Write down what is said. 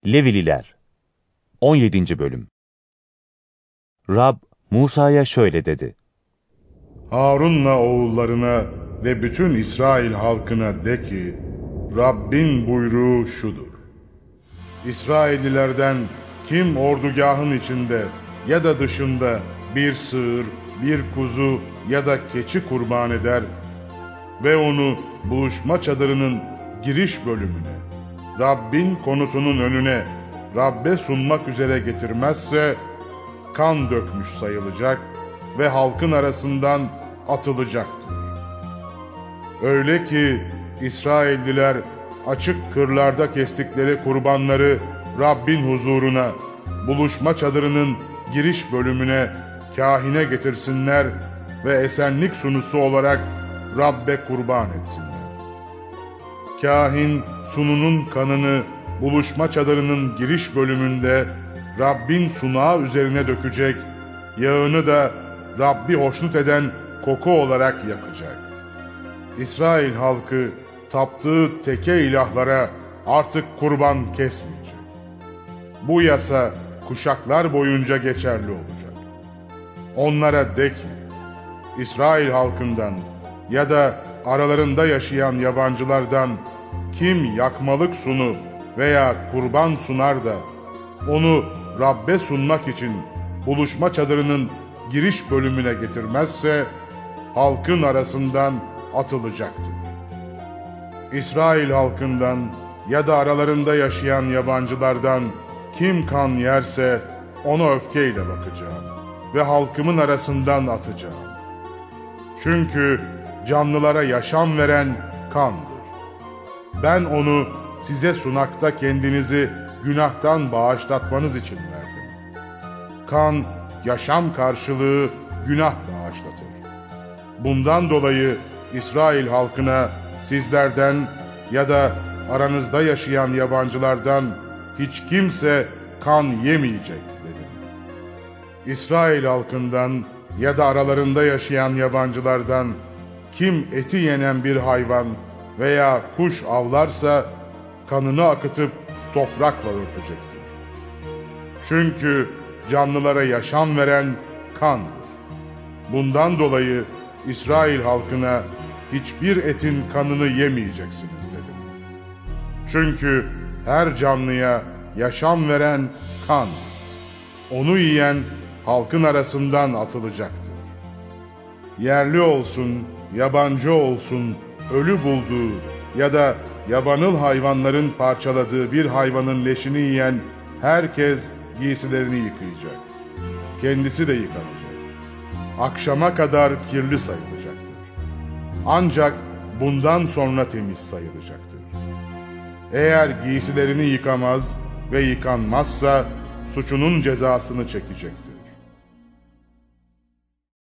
Levililer 17. Bölüm. Rab Musa'ya şöyle dedi: Harun'la oğullarına ve bütün İsrail halkına de ki, Rabbin buyruğu şudur: İsraillilerden kim ordugahın içinde ya da dışında bir sığır, bir kuzu ya da keçi kurban eder ve onu buluşma çadırının giriş bölümüne, Rabbin konutunun önüne Rabbe sunmak üzere getirmezse, kan dökmüş sayılacak ve halkın arasından atılacaktır. Öyle ki İsrailliler açık kırlarda kestikleri kurbanları Rabbin huzuruna, buluşma çadırının giriş bölümüne kahine getirsinler ve esenlik sunusu olarak Rabbe kurban etsinler. Kahin sununun kanını buluşma çadırının giriş bölümünde Rabbin sunağı üzerine dökecek, yağını da Rabbi hoşnut eden koku olarak yakacak. İsrail halkı taptığı teke ilahlara artık kurban kesmeyecek. Bu yasa kuşaklar boyunca geçerli olacak. Onlara de ki, İsrail halkından ya da aralarında yaşayan yabancılardan kim yakmalık sunu veya kurban sunar da onu Rabbe sunmak için buluşma çadırının giriş bölümüne getirmezse, halkın arasından atılacaktır. İsrail halkından ya da aralarında yaşayan yabancılardan kim kan yerse ona öfkeyle bakacağım ve halkımın arasından atacağım. Çünkü canlılara yaşam veren kandır. Ben onu size sunakta kendinizi günahtan bağışlatmanız için verdim. Kan, yaşam karşılığı günah bağışlatır. Bundan dolayı İsrail halkına sizlerden ya da aranızda yaşayan yabancılardan hiç kimse kan yemeyecek dedim. İsrail halkından ya da aralarında yaşayan yabancılardan kim eti yenen bir hayvan veya kuş avlarsa kanını akıtıp toprakla örtecektir. Çünkü canlılara yaşam veren kandır. Bundan dolayı İsrail halkına hiçbir etin kanını yemeyeceksiniz dedim. Çünkü her canlıya yaşam veren kan, onu yiyen halkın arasından atılacaktır. Yerli olsun, yabancı olsun, ölü bulduğu ya da yabanıl hayvanların parçaladığı bir hayvanın leşini yiyen herkes giysilerini yıkayacak. Kendisi de yıkanacak. Akşama kadar kirli sayılacaktır. Ancak bundan sonra temiz sayılacaktır. Eğer giysilerini yıkamaz ve yıkanmazsa suçunun cezasını çekecektir.